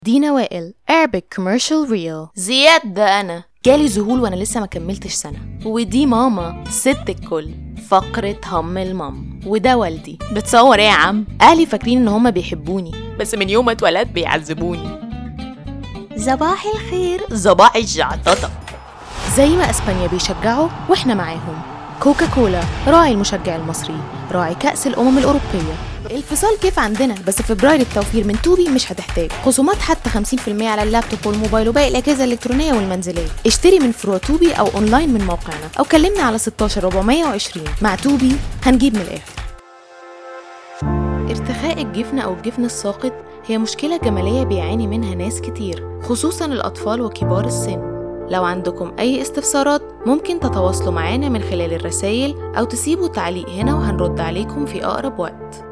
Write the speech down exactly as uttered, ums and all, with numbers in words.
دينا وائل Arabic Commercial Reel. زياد ده أنا جالي ذهول وأنا لسه ما كملتش سنة. ودي ماما ست الكل فقرة هم المام. وده والدي. بتصور ايه يا عم؟ أهلي فاكرين إن هما بيحبوني بس من يوم ما اتولدت بيعذبوني. صباح الخير صباح الجعططة. زي ما أسبانيا بيشجعوا وإحنا معاهم. كوكا كولا راعي المشجع المصري، راعي كأس الأمم الأوروبية. الفصال كيف عندنا، بس في فبراير التوفير من توبي مش هتحتاج خصومات حتى خمسين بالمية على اللابتوب والموبايل وباقي الأجهزة الإلكترونية والمنزلية. اشتري من فروع توبي أو أونلاين من موقعنا أو كلمنا على ستاشر أربعمية وعشرين. مع توبي هنجيب من الآخر. ارتخاء الجفن أو الجفن الساقط هي مشكلة جمالية بيعاني منها ناس كتير، خصوصاً الأطفال وكبار السن. لو عندكم أي استفسارات ممكن تتواصلوا معانا من خلال الرسائل أو تسيبوا تعليق هنا وهنرد عليكم في أقرب وقت.